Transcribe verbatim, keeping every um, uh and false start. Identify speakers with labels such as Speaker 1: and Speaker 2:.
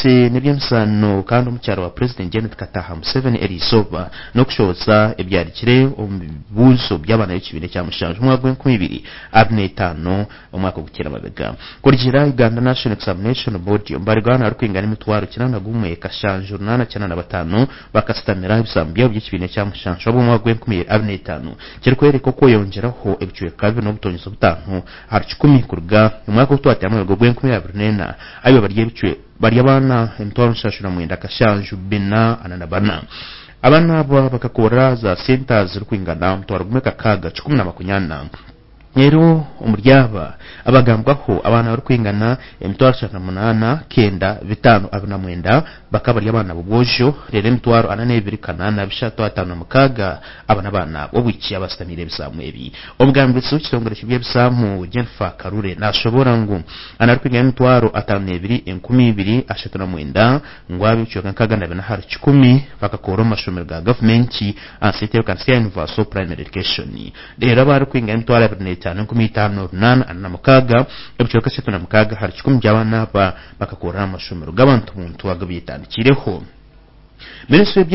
Speaker 1: ndetse n'eby'emisano kandi omukyaro wa president Janet Kataha Museveni erisoba n'okushoboza ebyarikire omu bibuuzo by'abaana b'ekibiina kya mushanju omwaka gw'enkumi ibiri abiri n'etaano omwaka ogukira mabega kurigira Uganda National Examination Board ombarigana arikwingana emitwaro kinana gumwe kashanju nana kinana batano bakasitamira ebisambu byabo by'ekibiina kya mushanju omwaka gw'enkumi ibiri abiri n'etaano kirikwereka ko yongeraho ebicweka bibiri n'obutonyizo butaano hari kikumi kuruga omwaka ogutwatiramu omwaka gw'enkumi abiri n'ena ayo bari ebicwe bari abana emitwaro mushanju na mwenda kashanju bina anana bana abana abo bakakora za centers zirikwingana mutwaro gumwe kakaga kikumi na makunyana rero umuryaba abagambwaho abana barikwingana emitwaro eshatu na munana kenda bitano abiri na mwenda bakaba ari abana b'ubwojo rero emitwaro ana n'ebiri kanana bishatu atanu na mukaga abana bana obwiki abasitamire ebisamu ebi obugambitsi w'ekitongole cy'ebyebisamu Jennifer Karure nashobora ngo anarikwingana emitwaro atanu n'ebiri enkumi ibiri ashatu na mwenda ngo abicyuka nkaga na bina hari kikumi bakakora amashomero ga gavumenti ansitero kansiya universal primary education rero abarikwingana emitwaro abiri cyane nkumi itanu nana na mukaga ebicoka cyo na mukaga hari kikumi by'abana bakakora amashomero g'abantu muntu wagabitandikireho Minisitiri